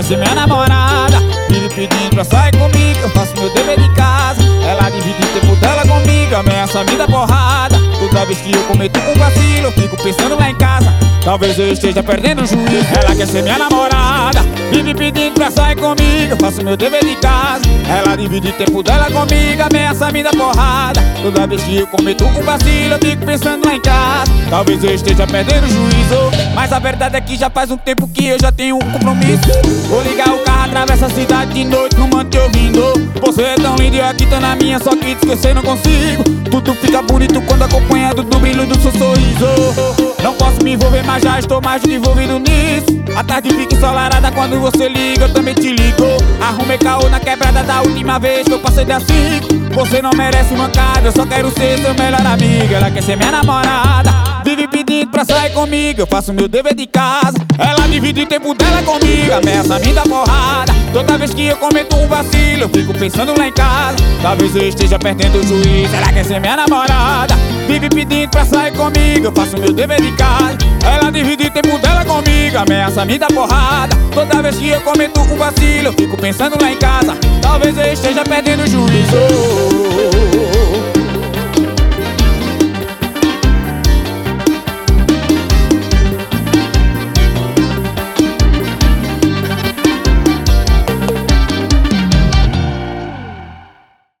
ser minha namorada. Vive pedindo pra sair comigo, eu faço meu dever de casa. Ela divide o tempo dela comigo, ameaça me dar porrada. Toda vez que eu cometo um vacilo, eu fico pensando lá em casa. Talvez eu esteja perdendo o juízo. Ela quer ser minha namorada, vive pedindo pra sair comigo, eu faço meu dever de casa. Ela divide o tempo dela comigo, ameaça me dar porrada. Toda vez que eu cometo um vacilo, eu fico pensando lá em casa. Talvez eu esteja perdendo o juízo. Mas a verdade é que já faz um tempo que eu já tenho um compromisso. Vou ligar o carro, atravessa a cidade de noite, não mando te ouvindo. Você é tão lindo e eu aqui tô na minha, só que te esquecer não consigo. Tudo fica bonito quando acompanhado do brilho do seu sorriso. Não posso me envolver, mas já estou mais envolvido nisso. A tarde fica ensolarada quando você liga, eu também te ligo. Arrumei caô na quebrada da última vez que eu passei das 5. Você não merece mancada, eu só quero ser seu melhor amigo. Ela quer ser minha namorada, vive pedindo pra sair comigo, eu faço meu dever de casa. Ela divide o tempo dela comigo, ameaça me dar porrada. Toda vez que eu cometo um vacilo, eu fico pensando lá em casa. Talvez eu esteja perdendo o juízo. Ela quer ser minha namorada, vive pedindo pra sair comigo, eu faço meu dever de casa. Ela divide o tempo dela comigo, ameaça me dar porrada. Toda vez que eu cometo um vacilo, eu fico pensando lá em casa. Talvez eu esteja perdendo o juízo.